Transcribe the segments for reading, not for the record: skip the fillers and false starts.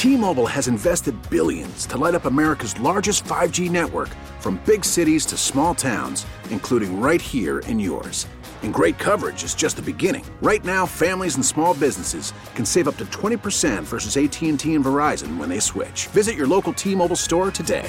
T-Mobile has invested billions to light up America's largest 5G network, from big cities to small towns, including right here in yours. And great coverage is just the beginning. Right now, families and small businesses can save up to 20% versus AT&T and Verizon when they switch. Visit your local T-Mobile store today.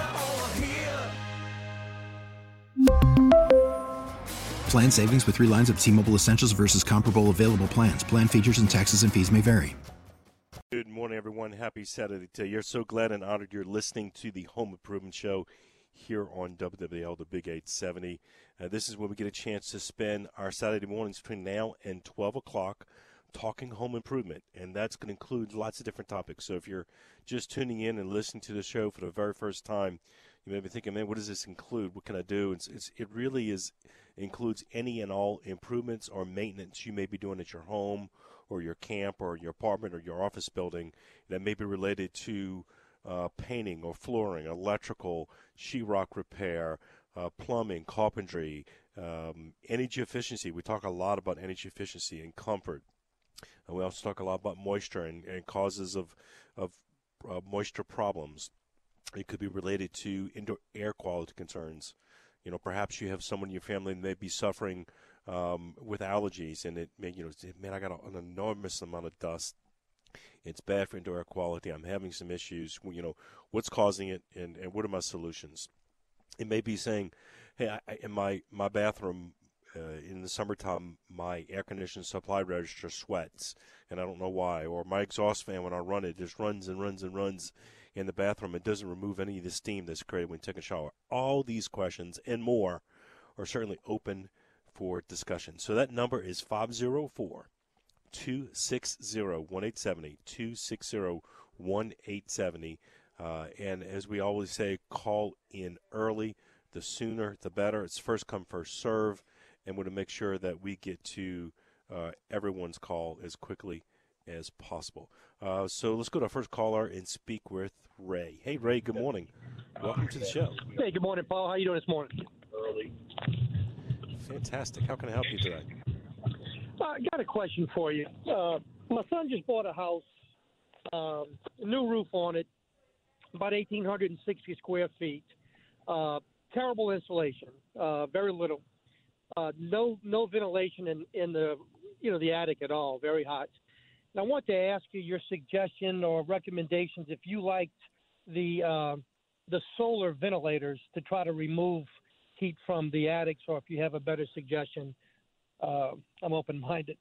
Plan savings with 3 lines of T-Mobile Essentials versus comparable available plans. Plan features and taxes and fees may vary. Good morning, everyone. Happy Saturday to you. So glad and honored you're listening to the Home Improvement Show here on WWL, the Big 870. This is when we get a chance to spend our Saturday mornings between now and 12 o'clock talking home improvement, and that's going to include lots of different topics. So if you're just tuning in and listening to the show for the very first time, you may be thinking, man, what does this include? What can I do? It really includes any and all improvements or maintenance you may be doing at your home or your camp or your apartment or your office building that may be related to painting or flooring, electrical, sheetrock repair, plumbing, carpentry, energy efficiency. We talk a lot about energy efficiency and comfort. And we also talk a lot about moisture and causes of moisture problems. It could be related to indoor air quality concerns. You know, perhaps you have someone in your family that may be suffering with allergies, and it may, man, I got an enormous amount of dust. It's bad for indoor air quality. I'm having some issues. What's causing it, and what are my solutions? It may be saying, hey, in my bathroom in the summertime, my air conditioning supply register sweats, and I don't know why. Or my exhaust fan, when I run it, just runs and runs and runs in the bathroom. It doesn't remove any of the steam that's created when you take a shower. All these questions and more are certainly open for discussion. So that number is 504-260-1870, 260-1870. And as we always say, call in early. The sooner, the better. It's first come, first serve. And we're to make sure that we get to everyone's call as quickly as possible. So let's go to our first caller and speak with Ray. Hey, Ray, good morning. Welcome to the show. Hey, good morning, Paul. How you doing this morning? Early. Fantastic. How can I help you today? I got a question for you. My son just bought a house, a new roof on it, about 1,860 square feet. Terrible insulation, very little. No ventilation in the the attic at all. Very hot. And I want to ask you your suggestion or recommendations if you liked the solar ventilators to try to remove heat from the attics, or if you have a better suggestion. I'm open-minded.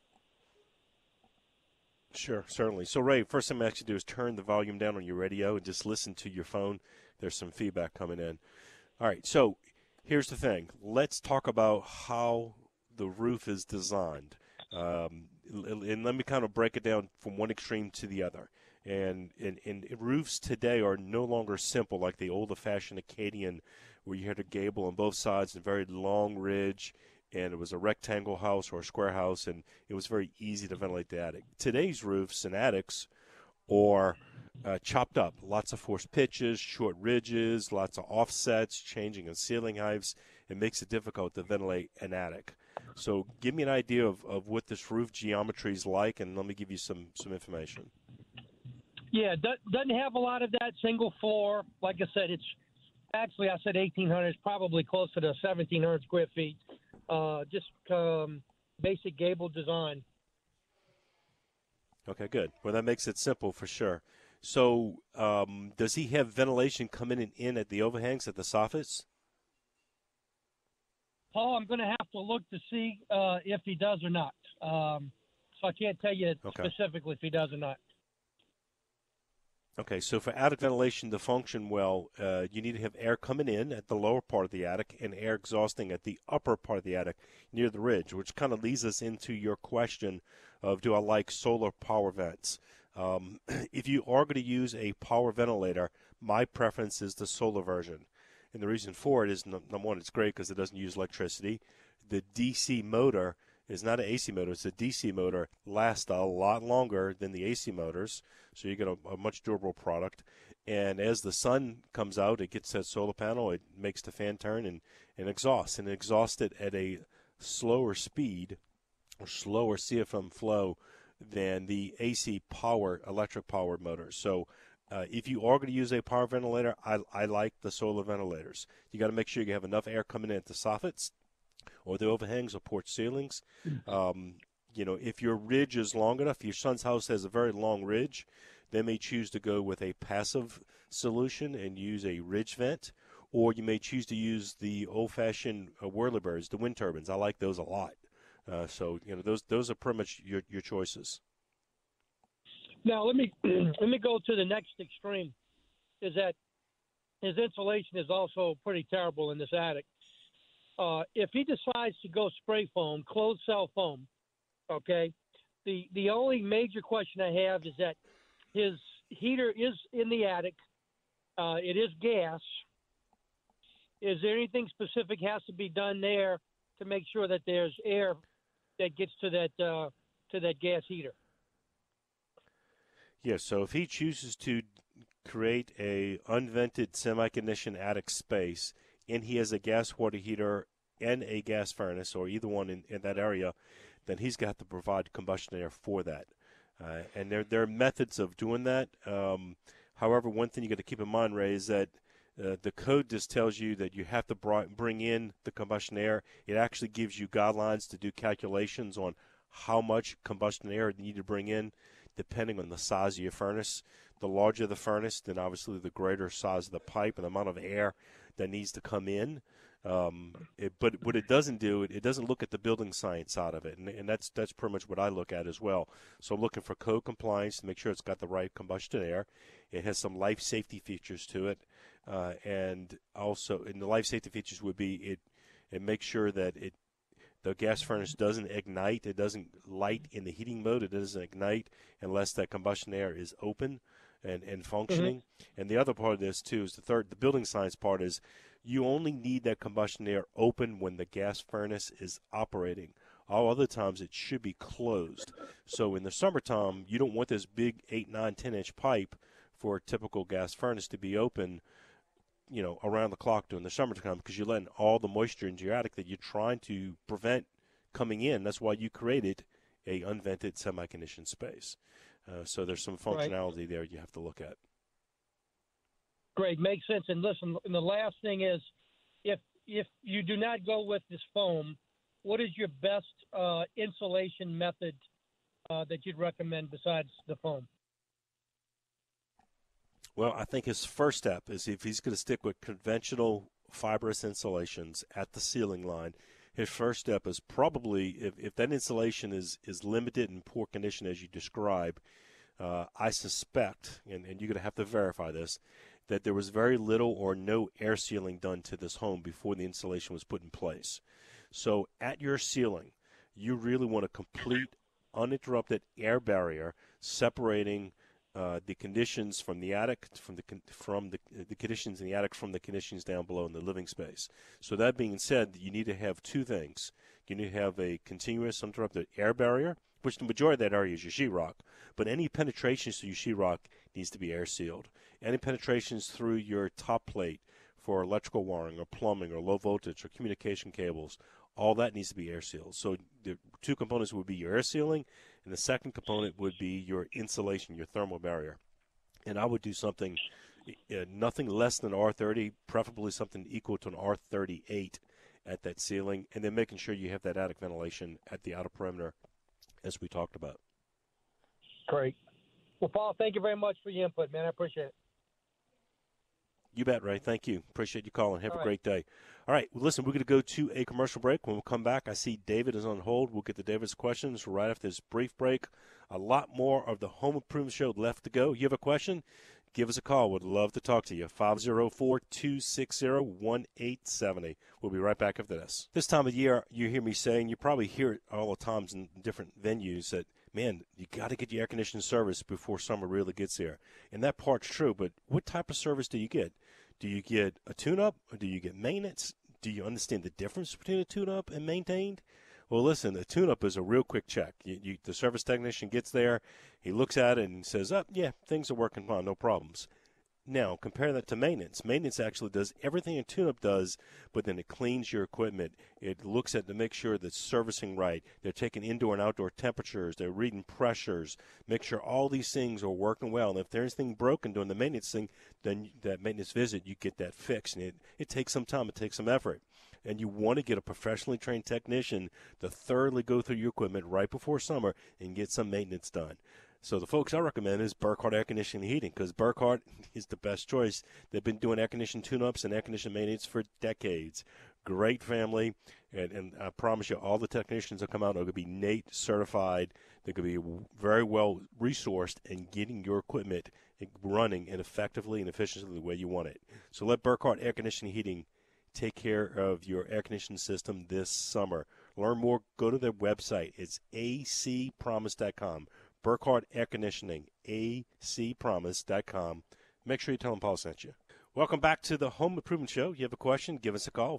Sure, certainly. So, Ray, first thing I'm asking you to do is turn the volume down on your radio and just listen to your phone. There's some feedback coming in. All right, so here's the thing. Let's talk about how the roof is designed. And let me kind of break it down from one extreme to the other. And roofs today are no longer simple like the old-fashioned Acadian, where you had a gable on both sides and a very long ridge, and it was a rectangle house or a square house, and it was very easy to ventilate the attic. Today's roofs and attics are chopped up, lots of forced pitches, short ridges, lots of offsets, changing of ceiling heights. It makes it difficult to ventilate an attic. So give me an idea of what this roof geometry is like, and let me give you some information. Yeah, doesn't have a lot of that single floor. Like I said, I said 1,800. It's probably closer to 1,700 square feet. Just basic gable design. Okay, good. Well, that makes it simple for sure. So does he have ventilation coming in at the overhangs, at the soffits? Paul, I'm going to have to look to see if he does or not. So I can't tell you specifically if he does or not. Okay, so for attic ventilation to function well, you need to have air coming in at the lower part of the attic and air exhausting at the upper part of the attic near the ridge, which kind of leads us into your question of, do I like solar power vents? If you are going to use a power ventilator, my preference is the solar version. And the reason for it is, number one, it's great because it doesn't use electricity. The DC motor is not an AC motor. It's a DC motor. Lasts a lot longer than the AC motors, so you get a much durable product. And as the sun comes out, it gets that solar panel. It makes the fan turn and exhausts. And it exhausts it at a slower speed or slower CFM flow than the AC power, electric power motors. So if you are going to use a power ventilator, I like the solar ventilators. You got to make sure you have enough air coming in at the soffits or the overhangs or porch ceilings. If your ridge is long enough, if your son's house has a very long ridge, they may choose to go with a passive solution and use a ridge vent, or you may choose to use the old-fashioned whirlybirds, the wind turbines. I like those a lot. Those are pretty much your choices. Now let me go to the next extreme. Is that his insulation is also pretty terrible in this attic. If he decides to go spray foam, closed cell foam, okay, the only major question I have is that his heater is in the attic. It is gas. Is there anything specific has to be done there to make sure that there's air that gets to that gas heater? Yeah, so if he chooses to create a unvented semi-conditioned attic space and he has a gas water heater and a gas furnace, or either one in that area, then he's got to provide combustion air for that. And there are methods of doing that. However, one thing you got to keep in mind, Ray, is that the code just tells you that you have to bring in the combustion air. It actually gives you guidelines to do calculations on how much combustion air you need to bring in, depending on the size of your furnace. The larger the furnace, then obviously the greater size of the pipe and the amount of air that needs to come in. But what it doesn't do, it doesn't look at the building science side of it, and that's pretty much what I look at as well. So I'm looking for code compliance to make sure it's got the right combustion air. It has some life safety features to it, and the life safety features would be it makes sure that the gas furnace doesn't ignite. It doesn't light in the heating mode. It doesn't ignite unless that combustion air is open and functioning. Mm-hmm. And the other part of this, too, is the building science part is you only need that combustion air open when the gas furnace is operating. All other times it should be closed. So in the summertime, you don't want this big 8, 9, 10-inch pipe for a typical gas furnace to be open, around the clock during the summertime, because you're letting all the moisture into your attic that you're trying to prevent coming in. That's why you created a unvented semi-conditioned space. So there's some functionality there you have to look at. Great, makes sense. And listen, and the last thing is, if you do not go with this foam, what is your best insulation method that you'd recommend besides the foam? Well, I think his first step is, if he's going to stick with conventional fibrous insulations at the ceiling line, his first step is probably, if that insulation is limited and poor condition as you describe, I suspect, and you're going to have to verify this, that there was very little or no air sealing done to this home before the insulation was put in place. So at your ceiling, you really want a complete, uninterrupted air barrier separating the conditions from the attic, from the conditions in the attic from the conditions down below in the living space. So that being said, you need to have two things. You need to have a continuous uninterrupted air barrier, which the majority of that area is your sheetrock. But any penetrations to your sheetrock needs to be air sealed. Any penetrations through your top plate for electrical wiring or plumbing or low voltage or communication cables, all that needs to be air sealed. So the two components would be your air sealing, and the second component would be your insulation, your thermal barrier. And I would do something, nothing less than R30, preferably something equal to an R38 at that ceiling, and then making sure you have that attic ventilation at the outer perimeter, as we talked about. Great. Well, Paul, thank you very much for your input, man. I appreciate it. You bet, Ray. Thank you. Appreciate you calling. Have a great day. All right. Well, listen, we're going to go to a commercial break. When we come back, I see David is on hold. We'll get to David's questions right after this brief break. A lot more of the Home Improvement Show left to go. You have a question? Give us a call. We'd love to talk to you. 504-260-1870. We'll be right back after this. This time of year, you hear me saying, you probably hear it all the times in different venues, that, man, you got to get your air conditioning service before summer really gets here. And that part's true, but what type of service do you get? Do you get a tune-up, or do you get maintenance? Do you understand the difference between a tune-up and maintained? Well, listen, a tune-up is a real quick check. The service technician gets there, he looks at it and says, yeah, things are working fine, no problems. Now, compare that to maintenance. Maintenance actually does everything a tune-up does, but then it cleans your equipment. It looks at to make sure that it's servicing right. They're taking indoor and outdoor temperatures. They're reading pressures. Make sure all these things are working well. And if there's anything broken during the maintenance thing, then that maintenance visit, you get that fixed. And it takes some time. It takes some effort. And you want to get a professionally trained technician to thoroughly go through your equipment right before summer and get some maintenance done. So the folks I recommend is Burkhardt Air Conditioning and Heating, because Burkhardt is the best choice. They've been doing air conditioning tune-ups and air conditioning maintenance for decades. Great family, and I promise you all the technicians that come out are going to be NATE certified. They're going to be very well resourced in getting your equipment running and effectively and efficiently the way you want it. So let Burkhardt Air Conditioning and Heating take care of your air conditioning system this summer. Learn more, go to their website. It's acpromise.com. Burkhardt Air Conditioning, acpromise.com. Make sure you tell them Paul sent you. Welcome back to the Home Improvement Show. You have a question, give us a call,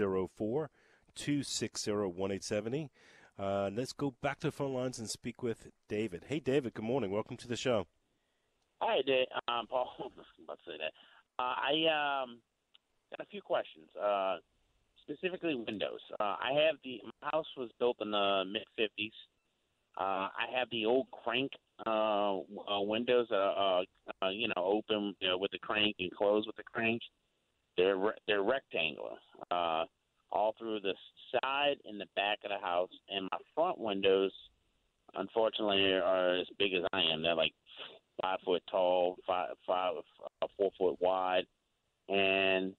504-260-1870. Let's go back to the phone lines and speak with David. Hey, David, good morning. Welcome to the show. Hi, Dave. Paul. I was about to say that. I got a few questions, specifically windows. My house was built in the mid-'50s. I have the old crank windows that open with the crank and close with the crank. They're rectangular all through the side and the back of the house. And my front windows, unfortunately, are as big as I am. They're like 5 foot tall, 4 foot wide. And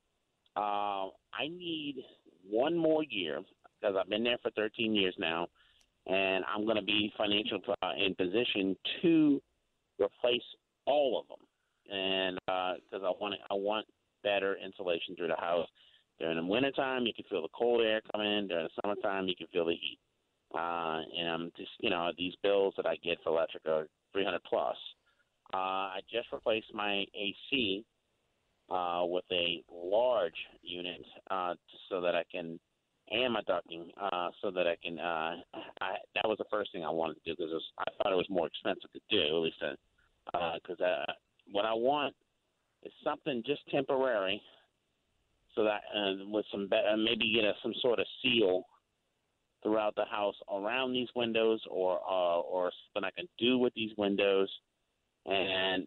I need one more year because I've been there for 13 years now. And I'm going to be financially in position to replace all of them, and because I want better insulation through the house. During the wintertime, you can feel the cold air come in. During the summertime, you can feel the heat. And I'm just, these bills that I get for electric are $300 plus. I just replaced my AC with a large unit so that I can. And my ducting, so that I can. That was the first thing I wanted to do because I thought it was more expensive to do, at least because what I want is something just temporary, so that with some maybe get some sort of seal throughout the house around these windows, or something I can do with these windows, and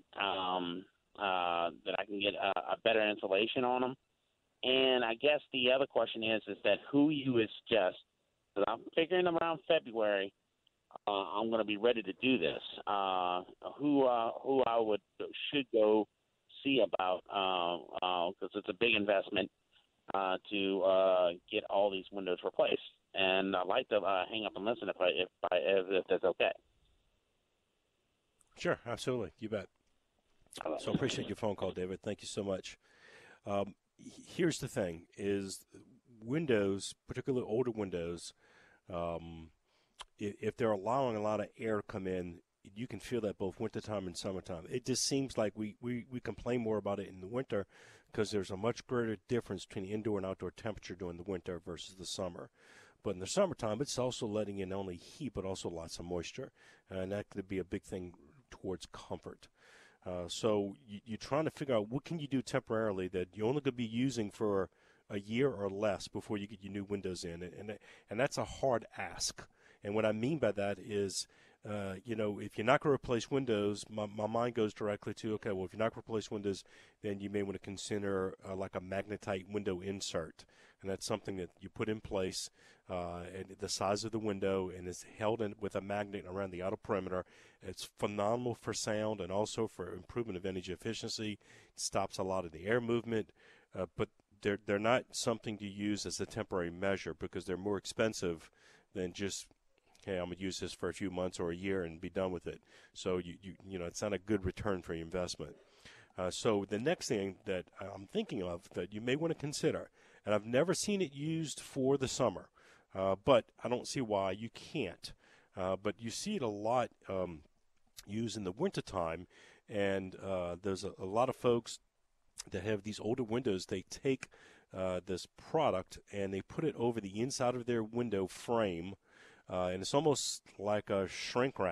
that I can get a better insulation on them. And I guess the other question is that who you would suggest, because I'm figuring around February, I'm going to be ready to do this. Who I should go see about, because it's a big investment to get all these windows replaced. And I'd like to hang up and listen if that's okay. Sure, absolutely. You bet. So I appreciate your phone call, David. Thank you so much. Here's the thing, is windows, particularly older windows, if they're allowing a lot of air to come in, you can feel that both wintertime and summertime. It just seems like we complain more about it in the winter because there's a much greater difference between indoor and outdoor temperature during the winter versus the summer. But in the summertime, it's also letting in not only heat but also lots of moisture, and that could be a big thing towards comfort. So you're trying to figure out what can you do temporarily that you're only going to be using for a year or less before you get your new windows in, and that's a hard ask. And what I mean by that is, if you're not going to replace windows, my mind goes directly to, okay, well, if you're not going to replace windows, then you may want to consider like a magnetite window insert. And that's something that you put in place and the size of the window and is held in with a magnet around the outer perimeter. It's phenomenal for sound and also for improvement of energy efficiency. It stops a lot of the air movement, but they're not something to use as a temporary measure because they're more expensive than just, hey, I'm going to use this for a few months or a year and be done with it. So, it's not a good return for your investment. So the next thing that I'm thinking of that you may want to consider, and I've never seen it used for the summer, but I don't see why you can't. But you see it a lot used in the wintertime, and there's a lot of folks that have these older windows. They take this product and they put it over the inside of their window frame, and it's almost like a shrink wrap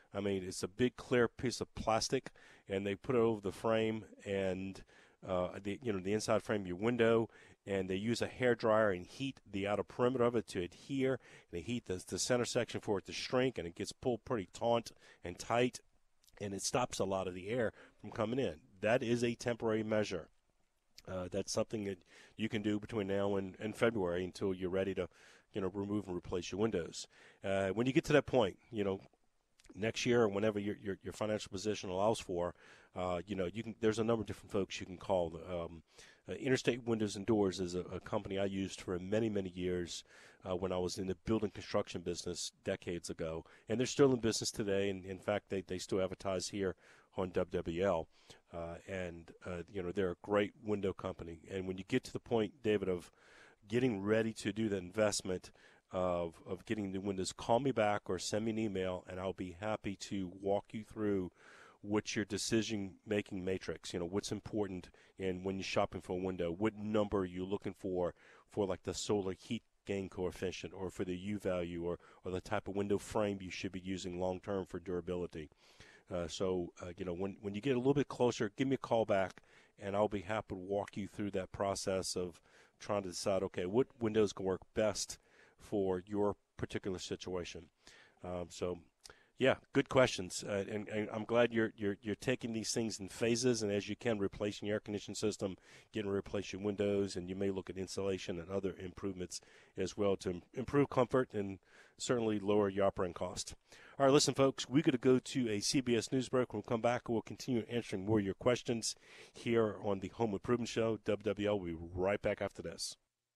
I mean, it's a big clear piece of plastic, and they put it over the frame and the inside frame of your window, and they use a hair dryer and heat the outer perimeter of it to adhere, and they heat the center section for it to shrink, and it gets pulled pretty taut and tight, and it stops a lot of the air from coming in. That is a temporary measure. That's something that you can do between now and February until you're ready to, remove and replace your windows. When you get to that point, next year or whenever your financial position allows for, there's a number of different folks you can call. Interstate Windows and Doors is a company I used for many, many years when I was in the building construction business decades ago. And they're still in business today. And in fact, they still advertise here on WWL. They're a great window company. And when you get to the point, David, of getting ready to do the investment of getting the windows, call me back or send me an email, and I'll be happy to walk you through what's your decision-making matrix, what's important, and when you're shopping for a window, what number are you looking for like the solar heat gain coefficient or for the U value or the type of window frame you should be using long-term for durability. When you get a little bit closer, give me a call back, and I'll be happy to walk you through that process of trying to decide, okay, what windows can work best for your particular situation. Yeah, good questions, and I'm glad you're taking these things in phases, and as you can, replacing your air conditioning system, getting to replace your windows, and you may look at insulation and other improvements as well to improve comfort and certainly lower your operating cost. All right, listen, folks, we're going to go to a CBS News break. When we come back, we'll continue answering more of your questions here on the Home Improvement Show, WWL. We'll be right back after this.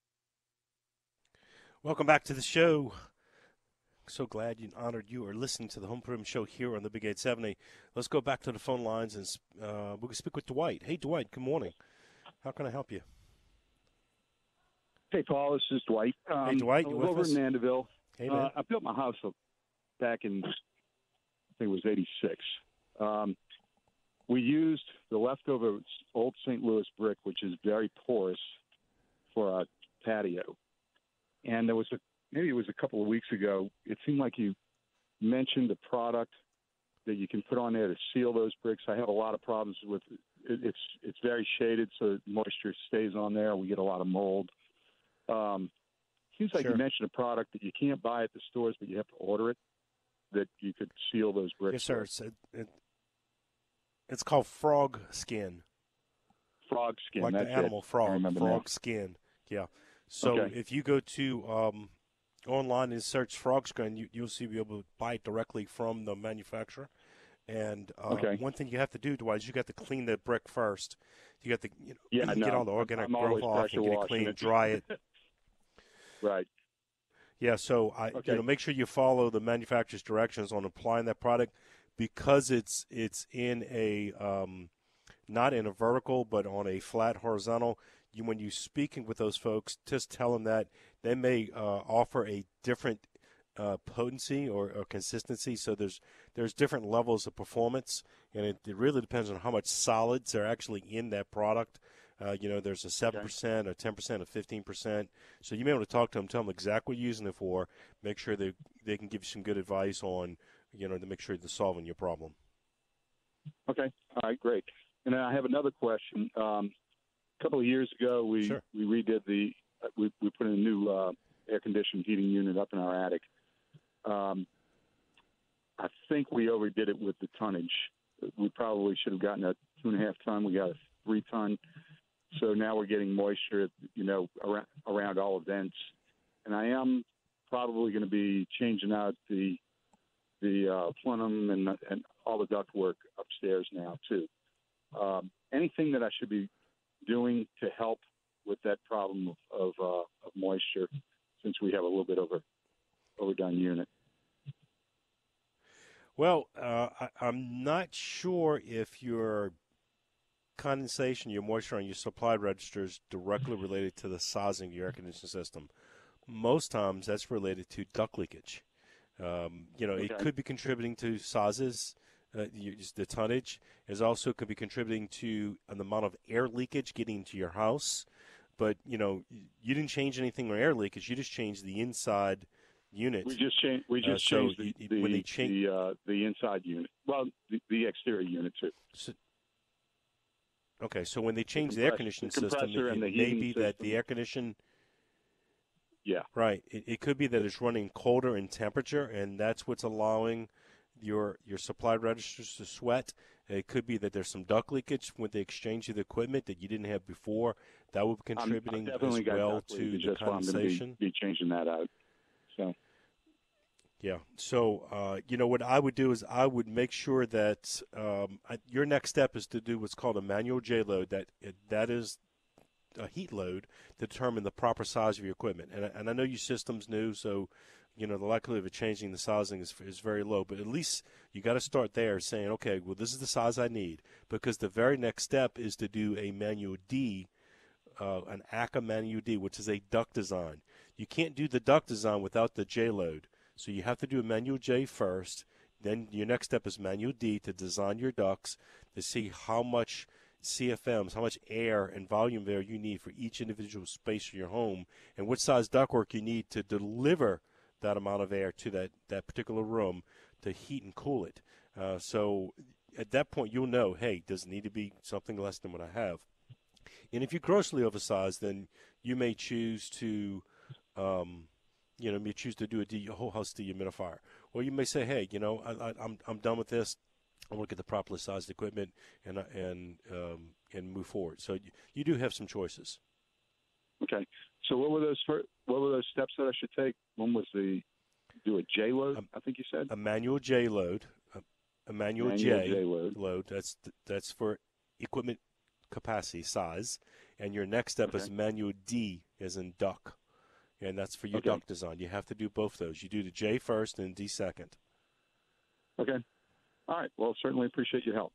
Welcome back to the show. So glad and honored you are listening to the Home Improvement Show here on the Big 870. Let's go back to the phone lines, and we can speak with Dwight. Hey, Dwight, good morning. How can I help you? Hey, Paul, this is Dwight. Hey, Dwight, you with over us? in Mandeville. Hey, man. I built my house back in, I think it was 86. We used the leftover old St. Louis brick, which is very porous, for our patio. And there was maybe it was a couple of weeks ago, it seemed like you mentioned a product that you can put on there to seal those bricks. I have a lot of problems with it. It's very shaded, so moisture stays on there. We get a lot of mold. Seems like you mentioned a product that you can't buy at the stores, but you have to order it, that you could seal those bricks. Yes, sir. It's called frog skin. Frog skin. Like that's the animal it. frog. Frog now. Skin. Yeah. So if you go to online and search frog skin, you'll see be able to buy it directly from the manufacturer. And one thing you have to do, Dwight, is you got to clean the brick first. You got to get all the organic growth off and get it clean, dry it. Right. Yeah, so make sure you follow the manufacturer's directions on applying that product, because it's in a not in a vertical but on a flat horizontal. When you're speaking with those folks, just tell them that they may offer a different potency or consistency. So there's different levels of performance, and it really depends on how much solids are actually in that product. There's a 7%, a 10%, a 15%. So you may want to talk to them, tell them exactly what you're using it for, make sure they can give you some good advice on, to make sure they're solving your problem. Okay. All right, great. And then I have another question. A couple of years ago, we redid we put in a new air conditioned heating unit up in our attic. I think we overdid it with the tonnage. We probably should have gotten a 2.5 ton. We got a 3 ton. So now we're getting moisture, around all the vents. And I am probably going to be changing out the plenum and all the ductwork upstairs now too. Anything that I should be doing to help with that problem of moisture, since we have a little bit overdone unit? Well, I'm not sure if your condensation, your moisture on your supply register is directly related to the sizing of your air conditioning system. Most times that's related to duct leakage. It could be contributing to sizes. The tonnage is also could be contributing to the amount of air leakage getting into your house. But, you didn't change anything on air leakage. You just changed the inside, unit. We just changed. We just so changed when they change the inside unit. Well, the exterior unit too. Okay, so when they change the air conditioning system, it may be that the air condition. Yeah. Right. It could be that it's running colder in temperature, and that's what's allowing your supply registers to sweat. It could be that there's some duct leakage when they exchange the equipment that you didn't have before. That would be contributing as well to the condensation. I'm be changing that out. So. Yeah. So, what I would do is I would make sure that your next step is to do what's called a manual J-load. That is a heat load to determine the proper size of your equipment. And I know your system's new, so the likelihood of it changing the sizing is very low. But at least you got to start there saying, okay, well, this is the size I need. Because the very next step is to do a manual D, an ACA manual D, which is a duct design. You can't do the duct design without the J-load. So you have to do a manual J first. Then your next step is manual D to design your ducts to see how much CFMs, how much air and volume there you need for each individual space in your home, and what size ductwork you need to deliver that amount of air to that particular room to heat and cool it. So at that point, you'll know, hey, does it need to be something less than what I have? And if you're grossly oversized, then you may choose to do a whole house dehumidifier. Or you may say, hey, I'm done with this. I want to get the properly sized equipment and move forward. So you do have some choices. Okay. So what were those steps that I should take? One was do a J load. I think you said a manual J load, a manual J load. That's for equipment capacity size, and your next step is manual D, as in duct, and that's for your duct design. You have to do both those. You do the J first and D second. Okay. All right. Well, certainly appreciate your help.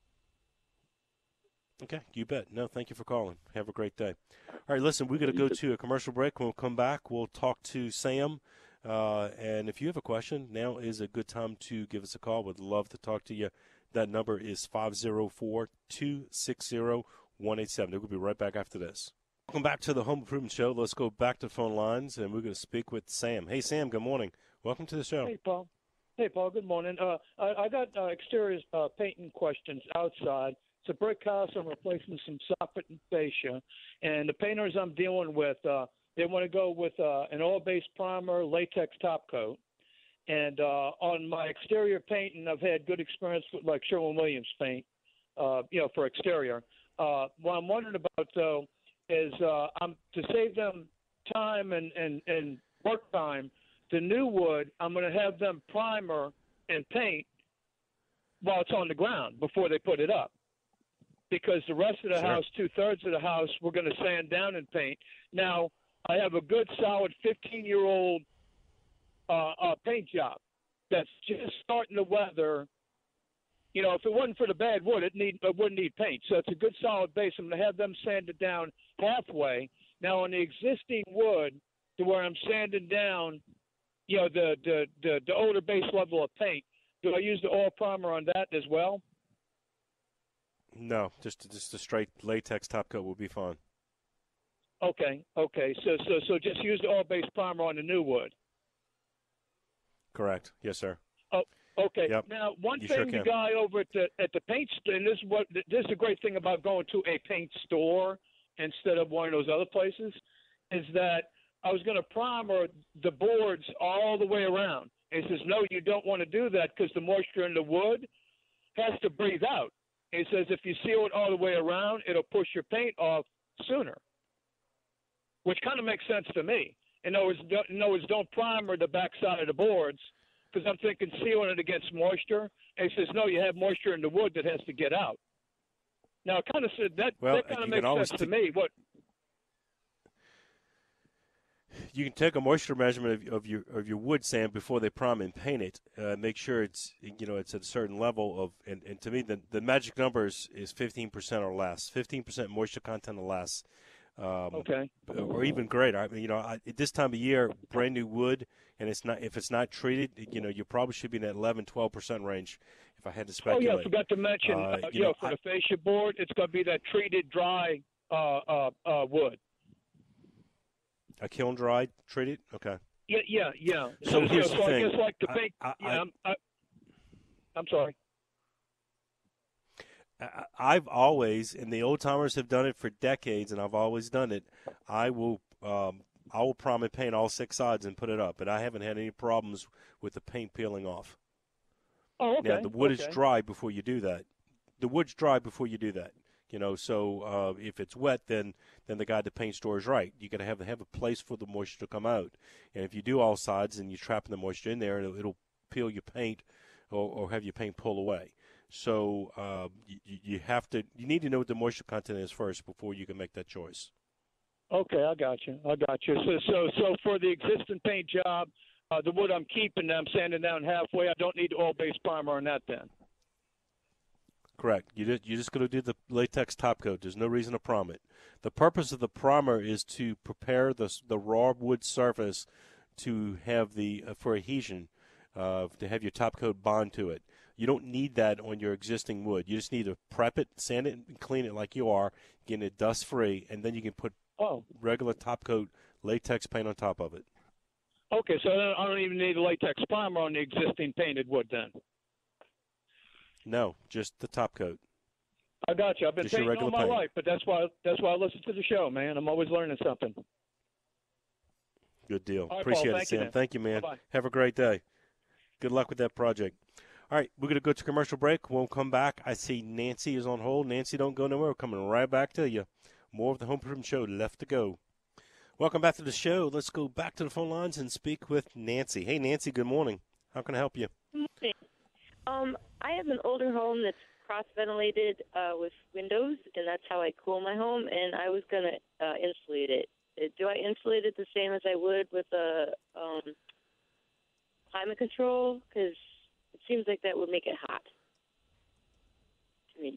Okay, you bet. No, thank you for calling. Have a great day. All right, listen, we're going to go to a commercial break. When we come back, we'll talk to Sam. And if you have a question, now is a good time to give us a call. We'd love to talk to you. That number is 504-260-1870. We'll be right back after this. Welcome back to the Home Improvement Show. Let's go back to the phone lines, and we're going to speak with Sam. Hey, Sam, good morning. Welcome to the show. Hey, Paul. Good morning. I got exterior painting questions outside. It's a brick house. I'm replacing some soffit and fascia. And the painters I'm dealing with, they want to go with an oil-based primer, latex top coat. And on my exterior painting, I've had good experience with like Sherwin-Williams paint, for exterior. What I'm wondering about, though, is to save them time and work time, the new wood, I'm going to have them primer and paint while it's on the ground before they put it up. Because the rest of the house, 2/3 of the house, we're going to sand down and paint. Now, I have a good, solid 15-year-old paint job that's just starting to weather. If it wasn't for the bad wood, it wouldn't need paint. So it's a good, solid base. I'm going to have them sand it down halfway. Now, on the existing wood, to where I'm sanding down, the older base level of paint, do I use the oil primer on that as well? No, just a straight latex top coat will be fine. Okay. So just use the oil-based primer on the new wood. Correct. Yes, sir. Oh, okay. Yep. Now, one You thing sure the can. guy over at the paint store, and this is a great thing about going to a paint store instead of one of those other places, is that I was going to primer the boards all the way around. And he says, no, you don't want to do that because the moisture in the wood has to breathe out. He says if you seal it all the way around, it'll push your paint off sooner, which kind of makes sense to me. In other words, don't primer the backside of the boards because I'm thinking sealing it against moisture. And he says, no, you have moisture in the wood that has to get out. Now, it kind of said that kind of makes sense to me. What? You can take a moisture measurement of your wood, Sam, before they prime and paint it. Make sure it's at a certain level of, and to me the magic number is 15% or less, 15% moisture content or less, Okay. or even greater. I mean, at this time of year, brand new wood, and if it's not treated, you probably should be in that 11-12% range. If I had to speculate. Oh yeah, I forgot to mention, for the fascia board, it's going to be that treated dry wood. A kiln dried, treated? Okay. Yeah. So here's the thing. I guess like the paint. I'm sorry. I've always, and the old timers have done it for decades, and I've always done it. I will prime and paint all 6 sides and put it up, and I haven't had any problems with the paint peeling off. Oh, okay. Now the wood is dry before you do that. The wood's dry before you do that. So if it's wet, then the guy at the paint store is right. You got to have a place for the moisture to come out, and if you do all sides and you're trapping the moisture in there, it'll peel your paint or have your paint pull away. So you need to know what the moisture content is first before you can make that choice. Okay, I got you. So for the existing paint job, the wood I'm keeping, I'm sanding down halfway. I don't need oil-based primer on that then. Correct. You're just going to do the latex top coat. There's no reason to prime it. The purpose of the primer is to prepare the raw wood surface to have for adhesion, to have your top coat bond to it. You don't need that on your existing wood. You just need to prep it, sand it, and clean it like you are, getting it dust free, and then you can put regular top coat latex paint on top of it. Okay, so I don't even need a latex primer on the existing painted wood then. No, just the top coat. I got you. I've been painting all my life, but that's why I listen to the show, man. I'm always learning something. Good deal. Right, Appreciate Paul, it, Sam. Thank you, man. Bye-bye. Have a great day. Good luck with that project. All right, we're going to go to commercial break. When we come back, I see Nancy is on hold. Nancy, don't go nowhere. We're coming right back to you. More of the Home Improvement Show left to go. Welcome back to the show. Let's go back to the phone lines and speak with Nancy. Hey, Nancy, good morning. How can I help you? Good morning. I have an older home that's cross-ventilated with windows, and that's how I cool my home, and I was going to insulate it. Do I insulate it the same as I would with a climate control? Because it seems like that would make it hot to me.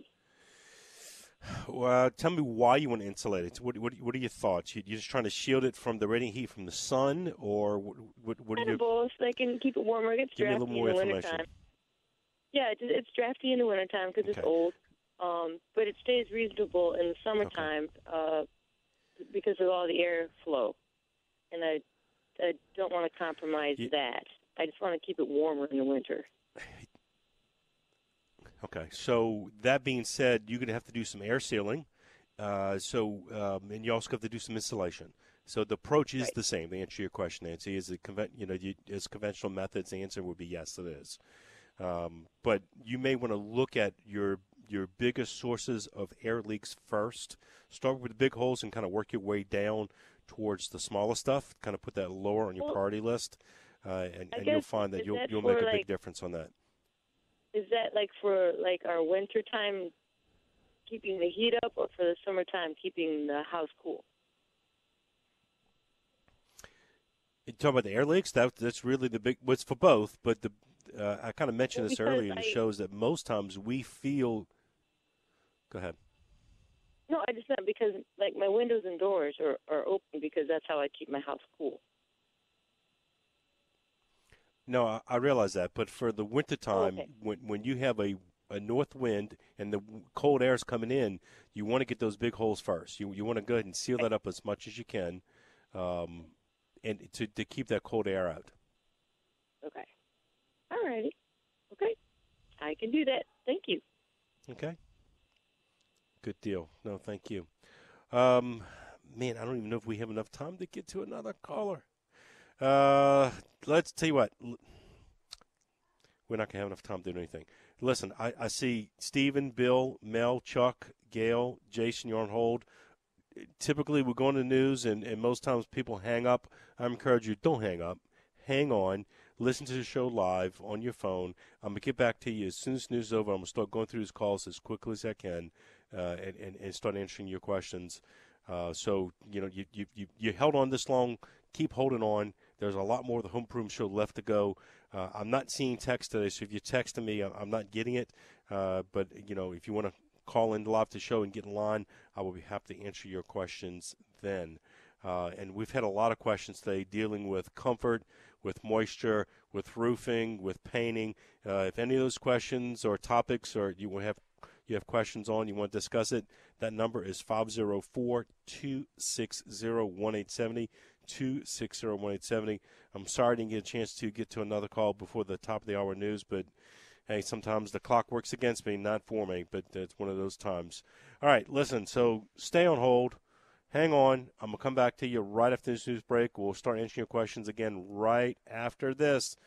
Well, tell me why you want to insulate it. What are your thoughts? You're just trying to shield it from the radiant heat from the sun, or what are you? Both. I can keep it warmer. It gets Give me a little more information. Yeah, it's drafty in the wintertime because it's old, but it stays reasonable in the summertime because of all the air flow, and I don't want to compromise that. I just want to keep it warmer in the winter. Okay, so that being said, you're going to have to do some air sealing, and you also have to do some insulation. So the approach is the same. To answer your question, Nancy, is as conventional methods, the answer would be yes, it is. But you may want to look at your biggest sources of air leaks first. Start with the big holes and kind of work your way down towards the smaller stuff. Kind of put that lower on your priority list, and you'll find that you'll make a big difference on that. Is that like for our winter time, keeping the heat up, or for the summertime, keeping the house cool? You talking about the air leaks? That's really the big. It's for both, but I kind of mentioned this earlier in the shows that most times we feel. Go ahead. No, I just meant because my windows and doors are open because that's how I keep my house cool. No, I realize that, but for the wintertime, when you have a north wind and the cold air is coming in, you want to get those big holes first. You want to go ahead and seal that up as much as you can, and to keep that cold air out. Okay. All righty. Okay. I can do that. Thank you. Okay. Good deal. No, thank you. Man, I don't even know if we have enough time to get to another caller. Let's tell you what. We're not going to have enough time to do anything. Listen, I see Stephen, Bill, Mel, Chuck, Gail, Jason, you're on hold. Typically, we go on the news, and most times people hang up. I encourage you, don't hang up. Hang on. Listen to the show live on your phone. I'm going to get back to you as soon as the news is over. I'm going to start going through these calls as quickly as I can and start answering your questions. So, you held on this long. Keep holding on. There's a lot more of the Home Improvement Show left to go. I'm not seeing text today, so if you're texting me, I'm not getting it. But, if you want to call in live to the show and get in line, I will be happy to answer your questions then. And we've had a lot of questions today dealing with comfort, with moisture, with roofing, with painting. If any of those questions or topics or you have questions on, you want to discuss it, that number is 504-260-1870, 888-260-1870. I'm sorry I didn't get a chance to get to another call before the top of the hour news, but hey, sometimes the clock works against me, not for me, but it's one of those times. All right, listen, so stay on hold. Hang on. I'm going to come back to you right after this news break. We'll start answering your questions again right after this.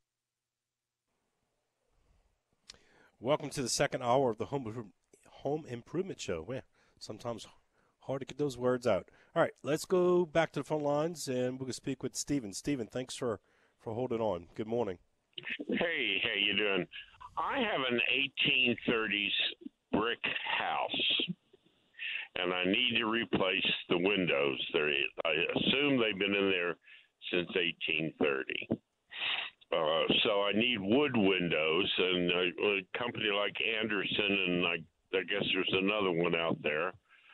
Welcome to the second hour of the Home Improvement Show. Yeah, sometimes hard to get those words out. All right, let's go back to the phone lines, and we're going to speak with Stephen. Stephen, thanks for holding on. Good morning. Hey, how you doing? I have an 1830s brick house, and I need to replace the windows. I assume they've been in there since 1830. So I need wood windows, and a company like Anderson, and I guess there's another one out there.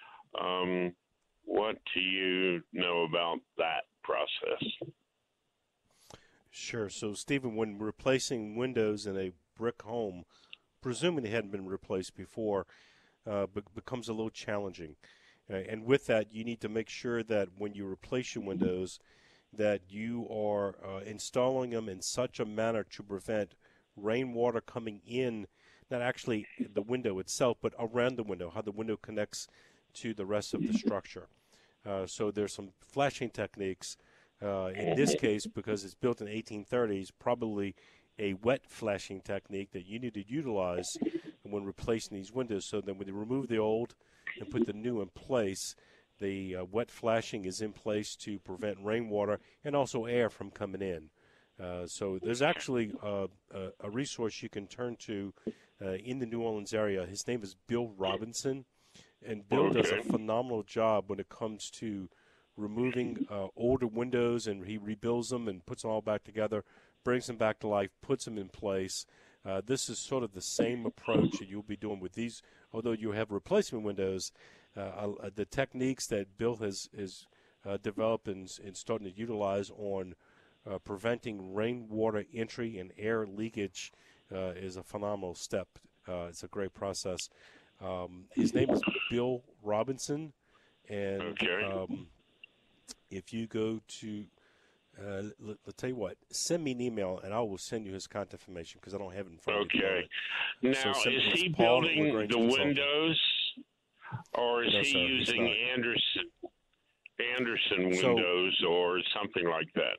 What do you know about that process? Sure. So, Stephen, when replacing windows in a brick home, presuming they hadn't been replaced before, becomes a little challenging. And with that, you need to make sure that when you replace your windows, that you are installing them in such a manner to prevent rainwater coming in, not actually the window itself, but around the window, how the window connects to the rest of the structure. So there's some flashing techniques. In this case, because it's built in the 1830s, probably a wet flashing technique that you need to utilize when replacing these windows, so that when you remove the old and put the new in place, the wet flashing is in place to prevent rainwater and also air from coming in. So there's actually a resource you can turn to in the New Orleans area. His name is Bill Robinson, and Bill does a phenomenal job when it comes to removing older windows, and he rebuilds them and puts them all back together, brings them back to life, puts them in place. This is sort of the same approach that you'll be doing with these, although you have replacement windows. The techniques that Bill has developed and starting to utilize on preventing rainwater entry and air leakage is a phenomenal step. It's a great process. His name is Bill Robinson, and if you go to let's tell you what, send me an email and I will send you his contact information because I don't have it in front of me. Okay. Now, is he building the windows, or is he using Anderson windows or something like that?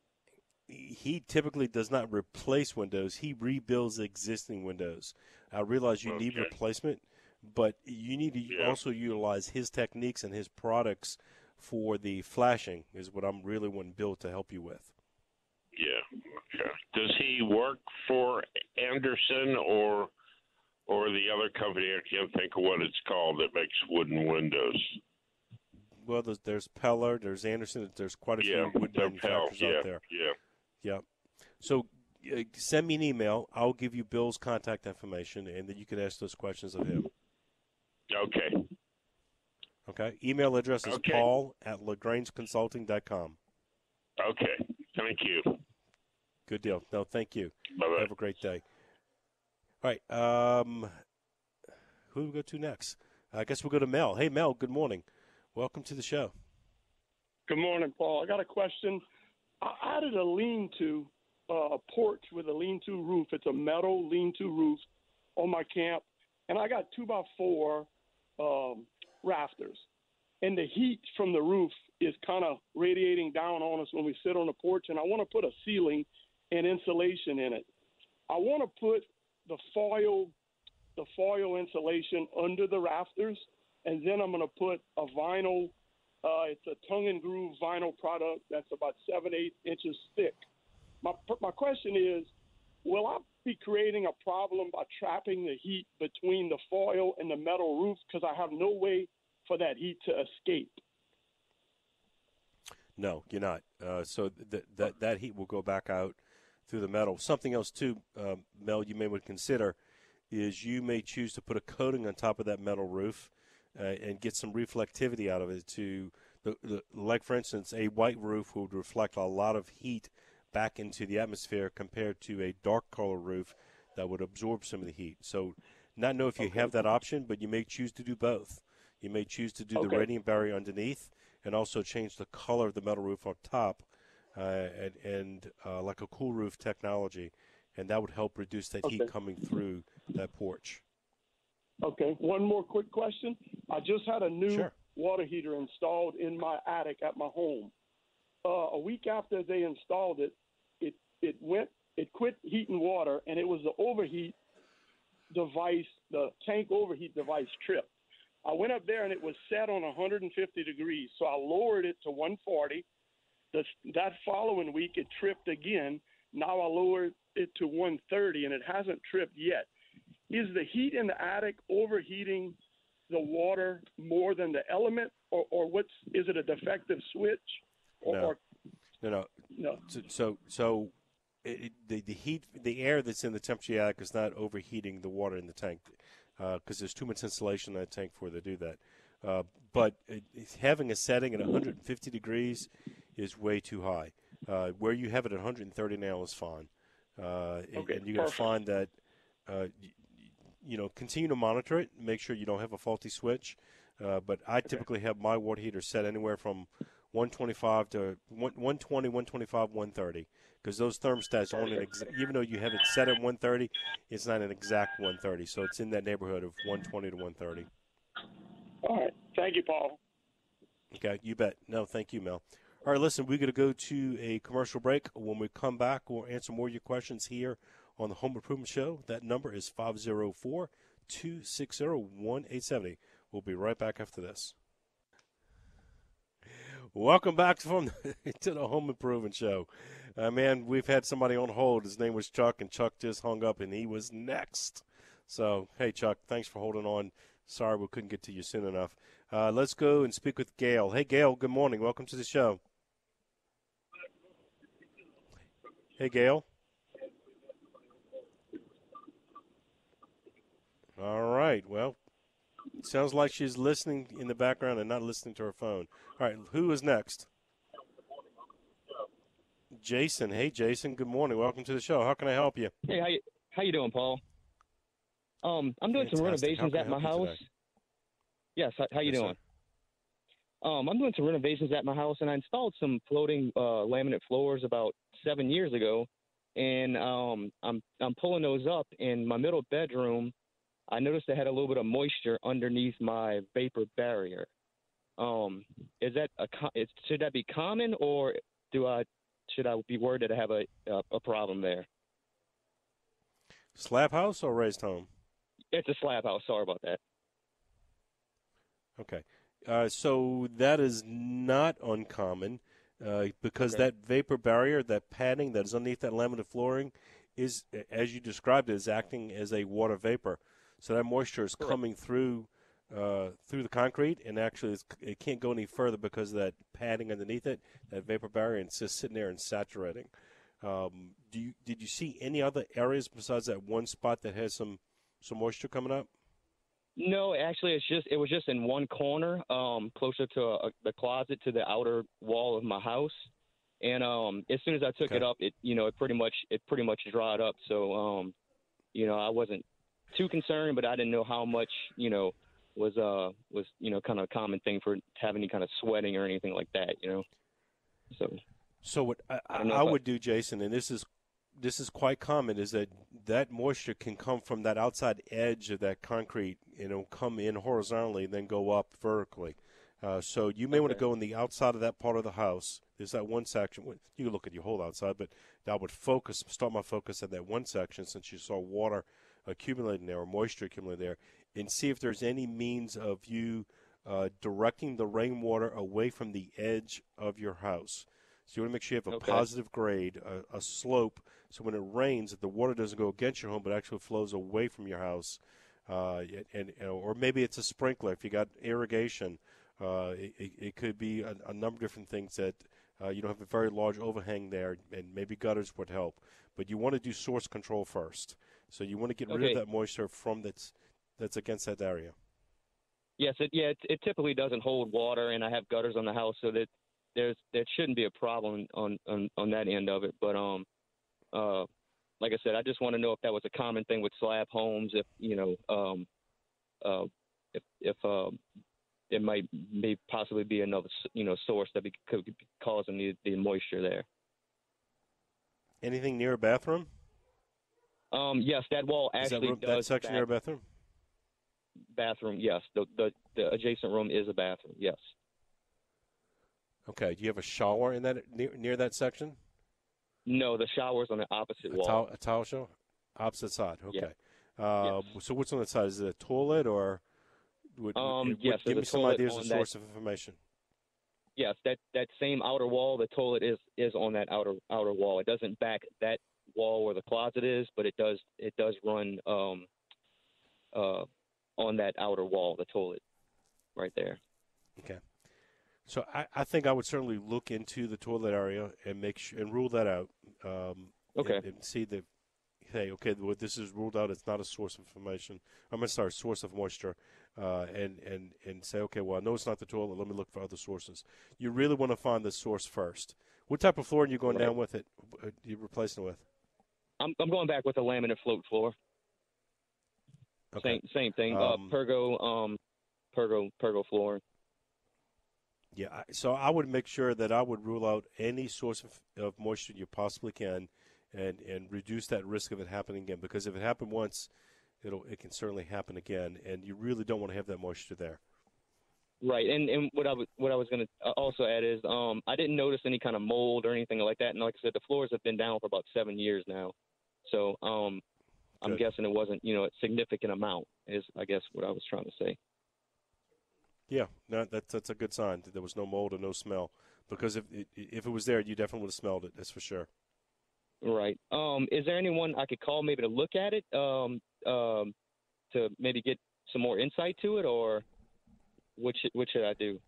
He typically does not replace windows. He rebuilds existing windows. I realize you need replacement, but you need to also utilize his techniques and his products for the flashing is what I'm really wanting Bill to help you with. Yeah. Okay. Does he work for Anderson or the other company? I can't think of what it's called that makes wooden windows. Well, there's Peller, there's Anderson, there's quite a few wood manufacturers out there. Yeah. So send me an email. I'll give you Bill's contact information, and then you can ask those questions of him. Okay. Email address is paul@lagrangeconsulting.com. Okay. Thank you. Good deal. No, thank you. Bye-bye. Have a great day. All right. Who do we go to next? I guess we'll go to Mel. Hey, Mel, good morning. Welcome to the show. Good morning, Paul. I got a question. I added a lean-to, a porch with a lean-to roof. It's a metal lean-to roof on my camp, and I got 2x4 rafters. And the heat from the roof is kind of radiating down on us when we sit on the porch, and I want to put a ceiling and insulation in it. I want to put the foil insulation under the rafters, and then I'm going to put a vinyl. It's a tongue and groove vinyl product that's about 7-8 inches thick. My question is, will I be creating a problem by trapping the heat between the foil and the metal roof because I have no way for that heat to escape? No, you're not. So that heat will go back out through the metal. Something else, too, Mel, you may want to consider is you may choose to put a coating on top of that metal roof and get some reflectivity out of it. Like, for instance, a white roof would reflect a lot of heat back into the atmosphere compared to a dark color roof that would absorb some of the heat. So not know if you have that option, but you may choose to do both. You may choose to do the radiant barrier underneath and also change the color of the metal roof on top, and like a cool roof technology, and that would help reduce that heat coming through that porch. Okay. One more quick question. I just had a new water heater installed in my attic at my home. A week after they installed it, it quit heating water, and it was the overheat device, the tank overheat device tripped. I went up there, and it was set on 150 degrees, so I lowered it to 140. That following week, it tripped again. Now I lowered it to 130, and it hasn't tripped yet. Is the heat in the attic overheating the water more than the element, or is it a defective switch? No. So the heat, the air that's in the temperature attic is not overheating the water in the tank, because there's too much insulation in that tank for it to do that. But having a setting at 150 degrees is way too high. Where you have it at 130 now is fine. And you're going to find that, continue to monitor it, make sure you don't have a faulty switch. But I typically have my water heater set anywhere from 125 to 120, 125, 130, because those thermostats aren't even though you have it set at 130, it's not an exact 130, so it's in that neighborhood of 120 to 130. All right. Thank you, Paul. Okay, you bet. No, thank you, Mel. All right, listen, we're going to go to a commercial break. When we come back, we'll answer more of your questions here on the Home Improvement Show. That number is 504-260-1870. We'll be right back after this. Welcome back to the Home Improvement Show. Man, we've had somebody on hold. His name was Chuck, and Chuck just hung up, and he was next. So, hey, Chuck, thanks for holding on. Sorry we couldn't get to you soon enough. Let's go and speak with Gail. Hey, Gail, good morning. Welcome to the show. Hey, Gail. All right, well. Sounds like she's listening in the background and not listening to her phone. All right, who is next? Jason. Hey, Jason. Good morning. Welcome to the show. How can I help you? Hey, how you doing, Paul? I'm doing some renovations at my house. Yes. How you doing? I'm doing some renovations at my house, and I installed some floating laminate floors about 7 years ago, and I'm pulling those up in my middle bedroom. I noticed I had a little bit of moisture underneath my vapor barrier. Should that be common, or should I be worried that I have a problem there? Slab house or raised home? It's a slab house. Sorry about that. Okay. So that is not uncommon because that vapor barrier, that padding that is underneath that laminate flooring is, as you described it, is acting as a water vapor. So that moisture is coming through the concrete, and actually it can't go any further because of that padding underneath it, that vapor barrier, and it's just sitting there and saturating. Did you see any other areas besides that one spot that has some moisture coming up? No, actually, it was just in one corner, closer to the closet, to the outer wall of my house. And as soon as I took it up, it pretty much dried up. So I wasn't too concerned, but I didn't know how much was kind of a common thing for having any kind of sweating or anything like that. So what I would do, Jason, and this is quite common, is that moisture can come from that outside edge of that concrete, come in horizontally and then go up vertically. So you may want to go in the outside of that part of the house. There's that one section. You can look at your whole outside, but I would start my focus at that one section, since you saw water accumulating there or moisture accumulating there, and see if there's any means of you directing the rainwater away from the edge of your house. So you want to make sure you have a positive grade, a slope, so when it rains, the water doesn't go against your home, but actually flows away from your house. Or maybe it's a sprinkler. If you got irrigation, it could be a number of different things that you don't have a very large overhang there, and maybe gutters would help. But you want to do source control first. So you want to get rid of that moisture from that's against that area. Yes, it typically doesn't hold water, and I have gutters on the house, so that there shouldn't be a problem on that end of it. But like I said, I just want to know if that was a common thing with slab homes, if it may possibly be another source that could be causing the moisture there. Anything near a bathroom? Yes, that wall actually does. That section near a bathroom? Bathroom, yes. The adjacent room is a bathroom, yes. Okay. Do you have a shower in that near that section? No, the shower's on the opposite wall. A towel shower? Opposite side, okay. Yeah. So what's on that side? Is it a toilet or yes, give me some ideas of source of information. Yes, that same outer wall, the toilet is on that outer wall. It doesn't back that wall where the closet is, but it does run on that outer wall, the toilet, right there. Okay. So I think I would certainly look into the toilet area and make sure and rule that out. Okay. And see that, hey, okay, well, this is ruled out. It's not a source of information. Source of moisture. And say, okay, well, I know it's not the toilet. Let me look for other sources. You really want to find the source first. What type of flooring are you going down with it? You replacing it with? I'm going back with a laminate float floor. Okay. Same thing. Pergo flooring. Yeah, so I would make sure that I would rule out any source of moisture you possibly can, and reduce that risk of it happening again. Because if it happened once, it can certainly happen again, and you really don't want to have that moisture there. Right, and what I was going to also add is I didn't notice any kind of mold or anything like that. And like I said, the floors have been down for about 7 years now, so I'm guessing it wasn't a significant amount. Is I guess what I was trying to say. Yeah, no, that's a good sign that there was no mold or no smell. Because if it was there, you definitely would have smelled it. That's for sure. Right. Is there anyone I could call maybe to look at it, to maybe get some more insight to it, or what should I do?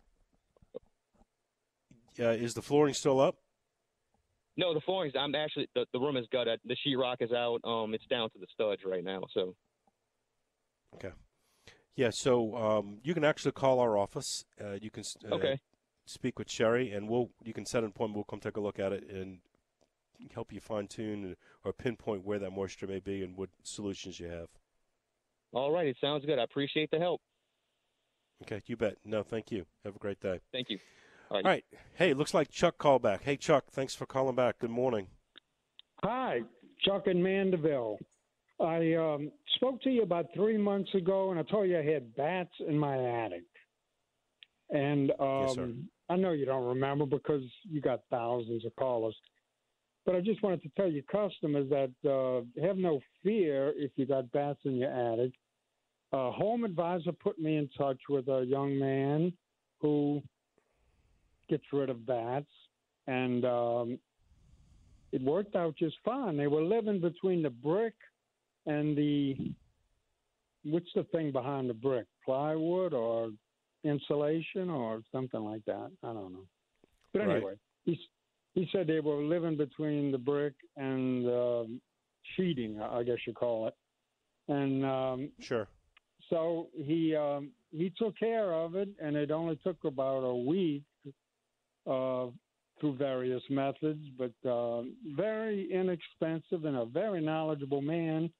Is the flooring still up? No, the flooring's. I'm actually the room is gutted. The sheetrock is out. It's down to the studs right now. So. Okay. Yeah, so you can actually call our office. You can speak with Sherry, and you can set an appointment. We'll come take a look at it and help you fine-tune or pinpoint where that moisture may be and what solutions you have. All right, it sounds good. I appreciate the help. Okay, you bet. No, thank you. Have a great day. Thank you. All right. Hey, it looks like Chuck called back. Hey, Chuck, thanks for calling back. Good morning. Hi, Chuck in Mandeville. I spoke to you about 3 months ago, and I told you I had bats in my attic. And yes, sir. I know you don't remember because you got thousands of callers. But I just wanted to tell your customers that have no fear if you got bats in your attic. Home Advisor put me in touch with a young man who gets rid of bats, and it worked out just fine. They were living between the brick and what's the thing behind the brick? Plywood or insulation or something like that? I don't know. But anyway, he said they were living between the brick and sheeting, I guess you call it. And sure. So he took care of it, and it only took about a week through various methods, but very inexpensive and a very knowledgeable man.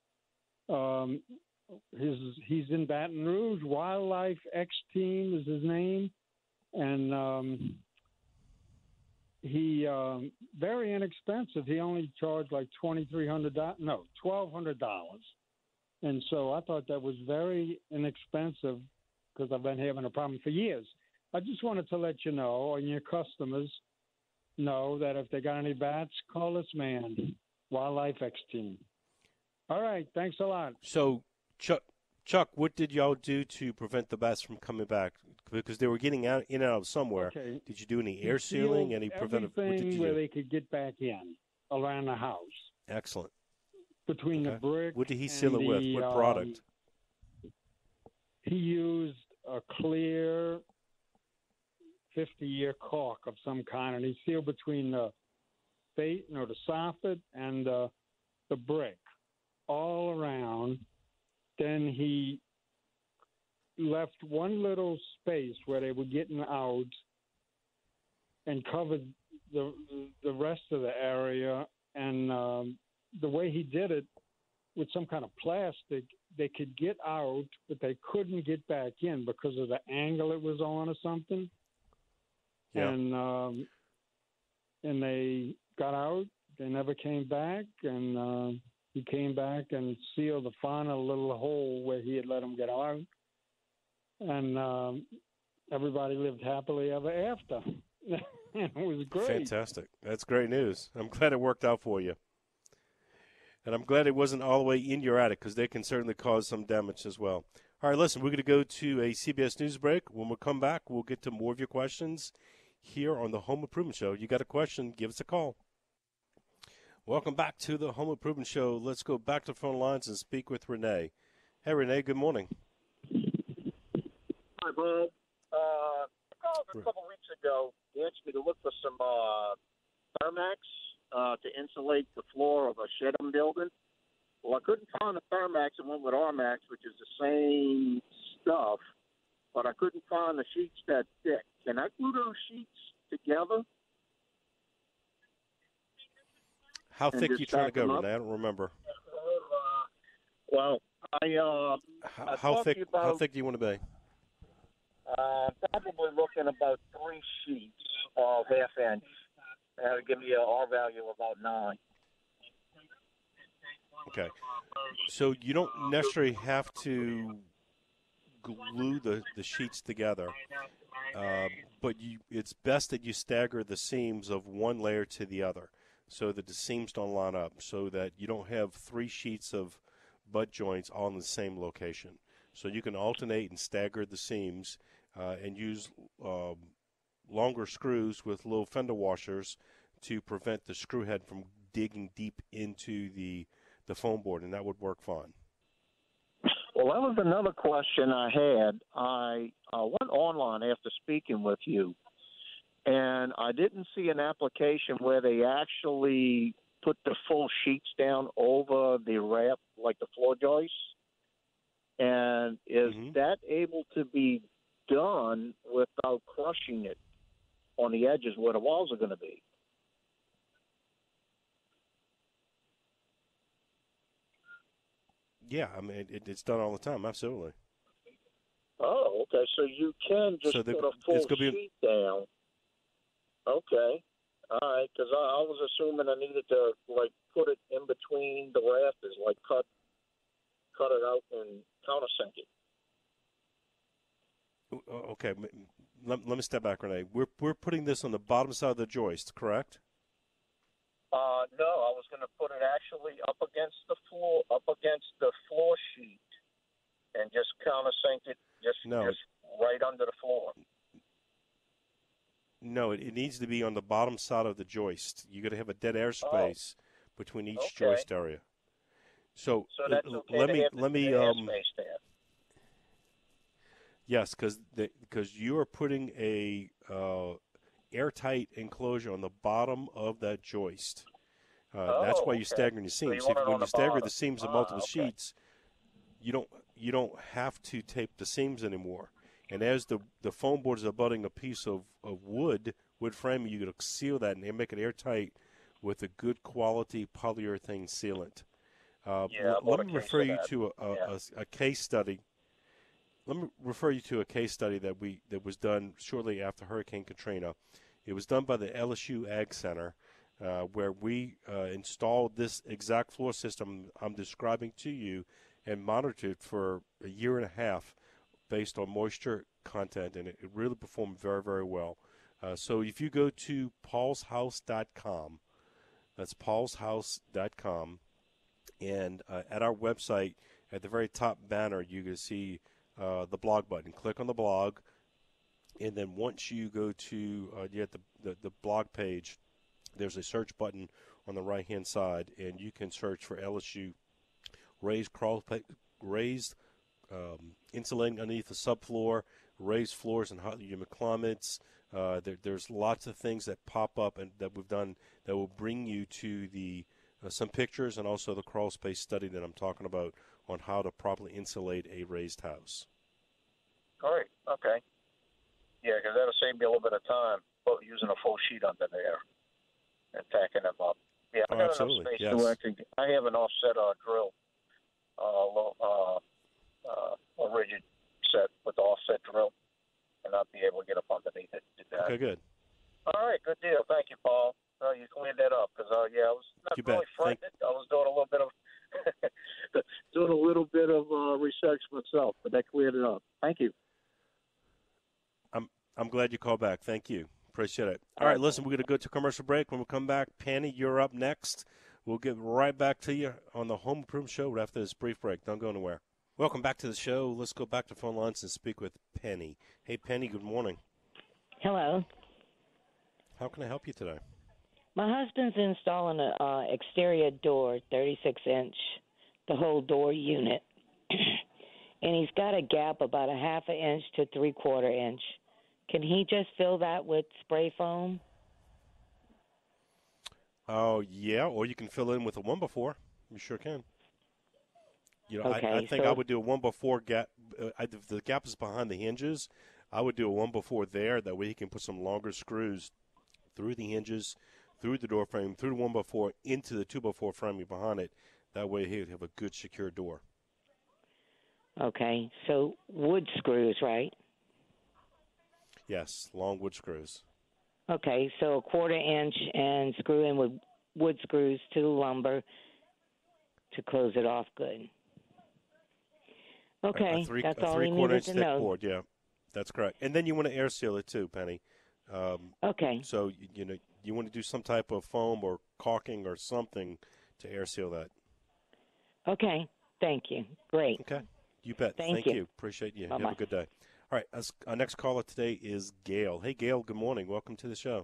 He's in Baton Rouge. Wildlife X Team is his name, and he very inexpensive. He only charged like $1,200, and so I thought that was very inexpensive because I've been having a problem for years. I just wanted to let you know, and your customers know, that if they got any bats, call this man, Wildlife X Team. All right, thanks a lot. So, Chuck, what did y'all do to prevent the bats from coming back? Because they were getting in and out of somewhere. Okay. Did you do any air sealing? Any preventive? What did you where do? they could get back in around the house. Excellent. Between the brick. What did he seal it with? What product? He used a clear 50-year caulk of some kind, and he sealed between the soffit and the brick all around. Then he left one little space where they were getting out and covered the rest of the area. And the way he did it with some kind of plastic. They could get out, but they couldn't get back in because of the angle it was on or something. Yeah. And they got out. They never came back, and he came back and sealed the final little hole where he had let them get out. And everybody lived happily ever after. It was great. Fantastic. That's great news. I'm glad it worked out for you. And I'm glad it wasn't all the way in your attic, because they can certainly cause some damage as well. All right, listen, we're going to go to a CBS News break. When we come back, we'll get to more of your questions here on the Home Improvement Show. You got a question, give us a call. Welcome back to the Home Improvement Show. Let's go back to the phone lines and speak with Renee. Hey, Renee, good morning. Hi, Bob. I called a couple weeks ago. They asked me to look for some Thermax to insulate the floor of a shed I'm building. Well, I couldn't find the Thermax. I went with Armax, which is the same stuff, but I couldn't find the sheets that thick. Can I glue those sheets together? How thick are you trying to go, Renee? I don't remember. Well, how thick do you want to be? Probably looking about 3 sheets of half-inch. That would give me an R value of about 9. Okay. So you don't necessarily have to glue the sheets together, but it's best that you stagger the seams of one layer to the other so that the seams don't line up, so that you don't have 3 sheets of butt joints all in the same location. So you can alternate and stagger the seams and use longer screws with little fender washers to prevent the screw head from digging deep into the foam board, and that would work fine. Well, that was another question I had. I went online after speaking with you, and I didn't see an application where they actually put the full sheets down over the wrap, like the floor joists. And is that able to be done without crushing it on the edges where the walls are going to be? Yeah, I mean, it's done all the time, absolutely. Oh, okay. So you can just put a full sheet down. Okay. All right, because I was assuming I needed to, like, put it in between the rafters, like cut it out and countersink it. Okay, let me step back, Renee. We're putting this on the bottom side of the joist, correct? No, I was going to put it actually up against the floor sheet, and just countersink it just right under the floor. No, it needs to be on the bottom side of the joist. You got to have a dead air space between each joist area. So that's okay let me space there. Yes, because you are putting a airtight enclosure on the bottom of that joist. That's why you're staggering the seams. So when you stagger the seams of multiple sheets, you don't have to tape the seams anymore. And as the foam board is abutting a piece of wood frame, you can seal that and make it airtight with a good quality polyurethane sealant. Let me refer you to a case study. Let me refer you to a case study that was done shortly after Hurricane Katrina. It was done by the LSU Ag Center, where we installed this exact floor system I'm describing to you and monitored for a year and a half based on moisture content, and it really performed very, very well. So if you go to paulshouse.com, that's paulshouse.com, and at our website, at the very top banner, you can see the blog button. Click on the blog, and then once you go to the blog page, there's a search button on the right-hand side, and you can search for LSU raised insulating underneath the subfloor, raised floors in hot humid climates. There's lots of things that pop up and that we've done that will bring you to the some pictures and also the crawl space study that I'm talking about on how to properly insulate a raised house. Great. Okay. Yeah, because that'll save me a little bit of time using a full sheet under there and tacking them up. Yeah, I got enough space to I have an offset drill a rigid set with offset drill, and I'd be able to get up underneath it and do that. Okay, good. All right, good deal. Thank you, Paul. You cleared that up because I was not really frightened. I was doing a little bit of research myself, but that cleared it up. Thank you. I'm glad you called back. Thank you. Appreciate it. All right, listen, we're going to go to commercial break. When we come back, Penny, you're up next. We'll get right back to you on the Home Improvement Show right after this brief break. Don't go anywhere. Welcome back to the show. Let's go back to phone lines and speak with Penny. Hey, Penny, good morning. Hello. How can I help you today? My husband's installing an exterior door, 36-inch, the whole door unit. And he's got a gap about a half an inch to 3/4 inch. Can he just fill that with spray foam? Oh, yeah, or you can fill in with a 1x4. You sure can. You know, Okay, I think I would do a 1x4 gap. If the gap is behind the hinges, I would do a 1x4 there. That way he can put some longer screws through the hinges, through the door frame, through the 1x4, into the 2x4 framing behind it. That way he would have a good, secure door. Okay, so wood screws, right? Yes, long wood screws. Okay, so 1/4 inch and screw in with wood screws to the lumber to close it off good. Okay, that's all we needed to know. Board, yeah, that's correct. And then you want to air seal it too, Penny. Okay. So you want to do some type of foam or caulking or something to air seal that. Okay, thank you. Great. Okay, you bet. Thank you. Appreciate you. Bye-bye. Have a good day. All right, our next caller today is Gail. Hey, Gail, good morning. Welcome to the show.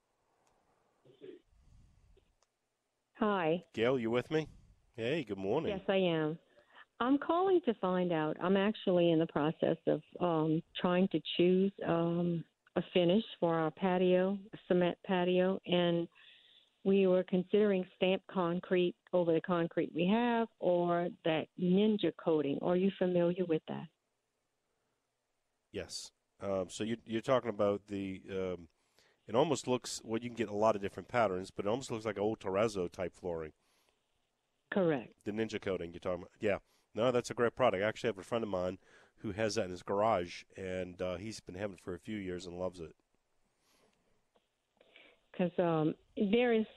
Hi. Gail, you with me? Hey, good morning. Yes, I am. I'm calling to find out. I'm actually in the process of trying to choose a finish for our patio, a cement patio, and we were considering stamped concrete over the concrete we have or that ninja coating. Are you familiar with that? Yes. So you're talking about the it almost looks, well, you can get a lot of different patterns, but it almost looks like old terrazzo type flooring. Correct. The ninja coating you're talking about. Yeah. No, that's a great product. I actually have a friend of mine who has that in his garage, and he's been having it for a few years and loves it. Because there is,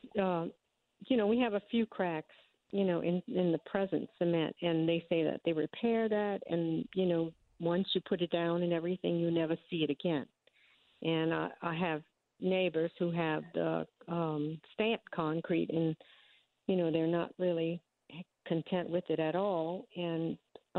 we have a few cracks, in the present cement, and they say that they repair that, and, once you put it down and everything, you never see it again. And I have neighbors who have the stamped concrete, and, they're not really content with it at all. And,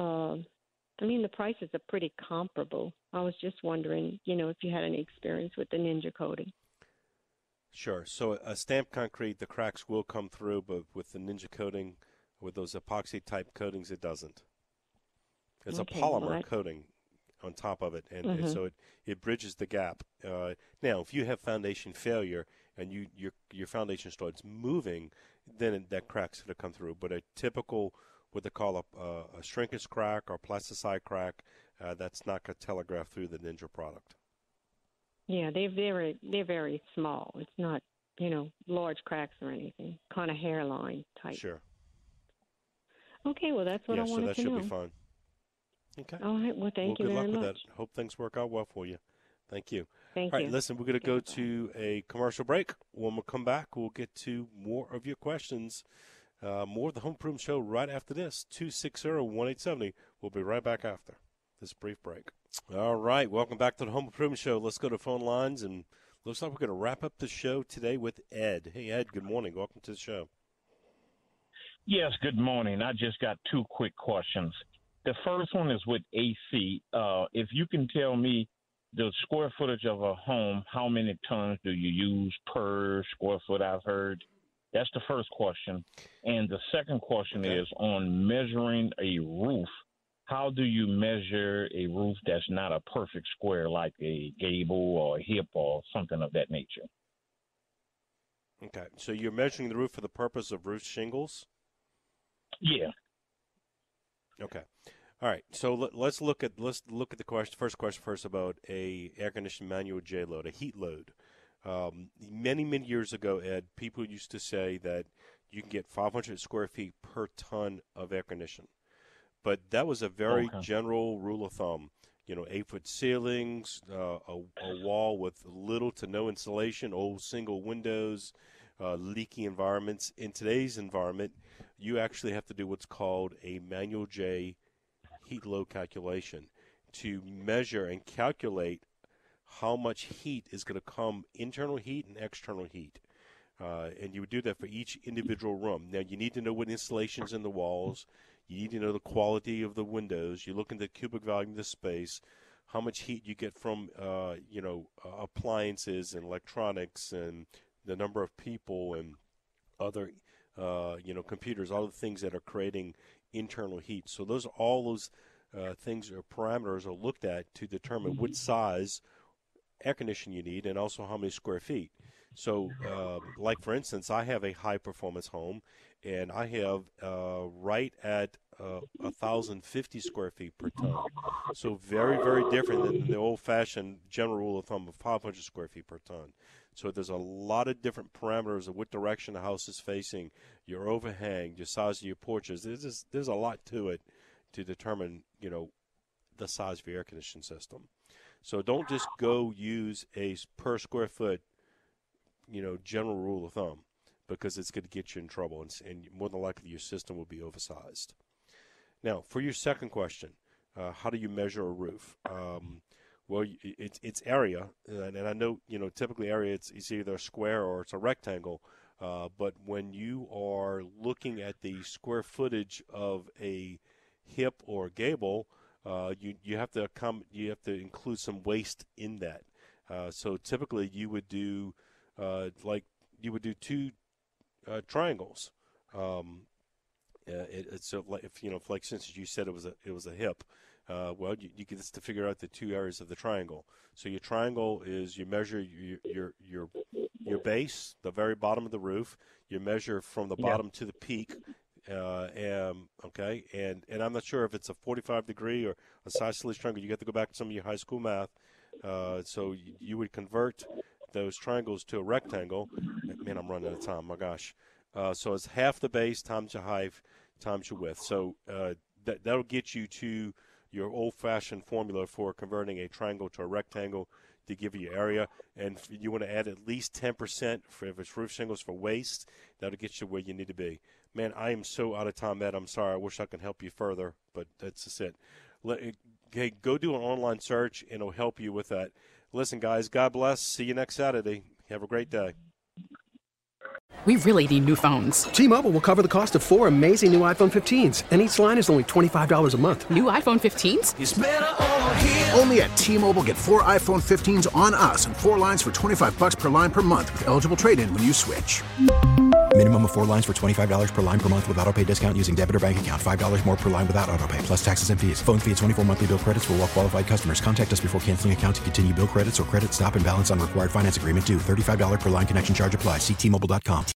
the prices are pretty comparable. I was just wondering, if you had any experience with the ninja coating. Sure. So a stamped concrete, the cracks will come through, but with the ninja coating, with those epoxy type coatings, it doesn't. It's a polymer coating on top of it, and so it bridges the gap. Now, if you have foundation failure and your foundation starts moving, then that crack's going to come through. But a typical, what they call a shrinkage crack or plasticide crack, that's not going to telegraph through the Ninja product. Yeah, they're very small. It's not, large cracks or anything. Kind of hairline type. Sure. Okay, well, that's what I wanted to know. Yeah, so that should be fine. Okay. All right, well, thank you very much. Good luck with that. Hope things work out well for you. Thank you. Thank you. you. All right, listen, we're going to go to a commercial break. When we come back, we'll get to more of your questions, more of the Home Improvement Show right after this, 260-1870. We'll be right back after this brief break. All right, welcome back to the Home Improvement Show. Let's go to phone lines, and looks like we're going to wrap up the show today with Ed. Hey, Ed, good morning. Welcome to the show. Yes, good morning. I just got two quick questions. The first one is with AC. If you can tell me the square footage of a home, how many tons do you use per square foot, I've heard? That's the first question. And the second question is on measuring a roof. How do you measure a roof that's not a perfect square, like a gable or a hip or something of that nature? Okay, so you're measuring the roof for the purpose of roof shingles? Yeah. Okay. All right. So let's look at the first question first about a air conditioned manual J load, a heat load. Many years ago, Ed, people used to say that you can get 500 square feet per ton of air conditioning. But that was a very general rule of thumb. 8-foot ceilings, a wall with little to no insulation, old single windows, leaky environments. In today's environment, you actually have to do what's called a manual J heat load calculation to measure and calculate how much heat is going to come, internal heat and external heat. And you would do that for each individual room. Now, you need to know what insulation's in the walls. You need to know the quality of the windows. You look at the cubic volume of the space, how much heat you get from, appliances and electronics and the number of people and other, computers, all the things that are creating internal heat. So all those things or parameters are looked at to determine which size air conditioning you need and also how many square feet. So, like, for instance, I have a high-performance home, and I have right at 1,050 square feet per ton. So very, very different than the old-fashioned general rule of thumb of 500 square feet per ton. So there's a lot of different parameters of what direction the house is facing, your overhang, your size of your porches. There's a lot to it to determine, the size of your air conditioning system. So don't just go use a per square foot, general rule of thumb, because it's going to get you in trouble, and more than likely your system will be oversized. Now, for your second question, how do you measure a roof? Well, it's area, and I know, typically area, it's either a square or it's a rectangle, but when you are looking at the square footage of a hip or a gable, you have to include some waste in that. So typically you would do two triangles. So if since you said it was a hip, well, you get this to figure out the two areas of the triangle. So your triangle is you measure your base, the very bottom of the roof. You measure from the bottom to the peak. And I'm not sure if it's a 45-degree or a isosceles triangle. You have to go back to some of your high school math. So you would convert those triangles to a rectangle. Man, I'm running out of time. My gosh. So it's half the base times your height times your width. So that'll get you to your old-fashioned formula for converting a triangle to a rectangle to give you area. And you want to add at least 10% if it's roof shingles for waste. That'll get you where you need to be. Man, I am so out of time, Matt. I'm sorry. I wish I could help you further, but that's just it. Hey, go do an online search, and it'll help you with that. Listen, guys, God bless. See you next Saturday. Have a great day. We really need new phones. T-Mobile will cover the cost of 4 amazing new iPhone 15s, and each line is only $25 a month. New iPhone 15s? It's better over here. Only at T-Mobile, get 4 iPhone 15s on us and 4 lines for $25 per line per month with eligible trade-in when you switch. Minimum of 4 lines for $25 per line per month with autopay discount using debit or bank account. $5 more per line without autopay, plus taxes and fees. Phone fee at 24 monthly bill credits for well-qualified customers. Contact us before canceling account to continue bill credits or credit stop and balance on required finance agreement due. $35 per line connection charge applies. See T-Mobile.com.